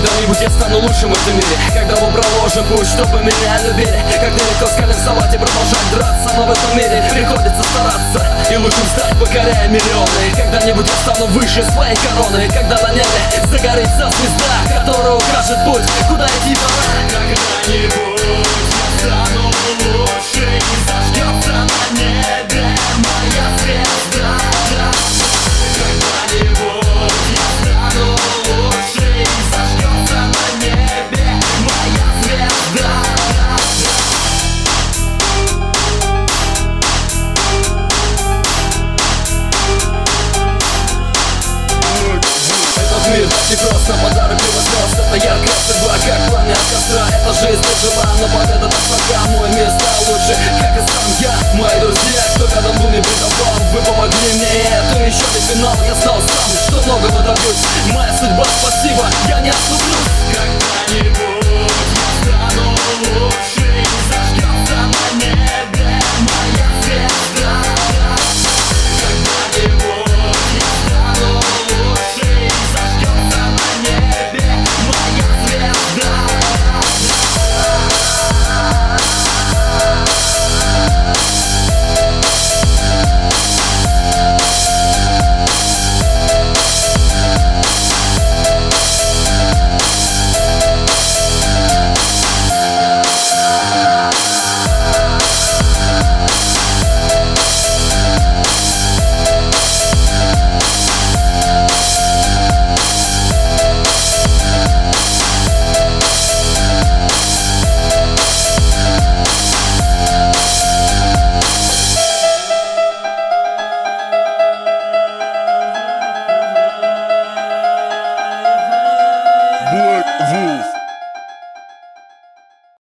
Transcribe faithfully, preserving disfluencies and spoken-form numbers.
Когда-нибудь я стану лучшим в этом мире, когда мы проложим путь, чтобы меня любили. Как нелегко с колен вставать и продолжать драться, но в этом мире приходится стараться и лучшим стать, покоряя миллионы. Когда-нибудь я стану выше своей короны, когда на небе загорится звезда, которая укажет путь, куда идти пора. Когда-нибудь я стану лучше и зажгется на небе моя звезда. Когда-нибудь я стану лучше и зажгется на небе моя звезда. Этот мир так непросто, подарок его звезд. Это яркая судьба, как пламя от костра. Эта жизнь жила, но победа так пока. Мой мир стал лучше, как и сам я. Мои друзья, кто рядом был, не предавал. Вы помогли мне, и это еще не финал. Я знал сам, что многого добьюсь. Моя судьба, спасибо, я не отступлюсь. Когда-нибудь я стану лучше и зажгется на небе моя звезда. Когда-нибудь я стану лучше и зажгется на небе моя звезда. Black Wolf.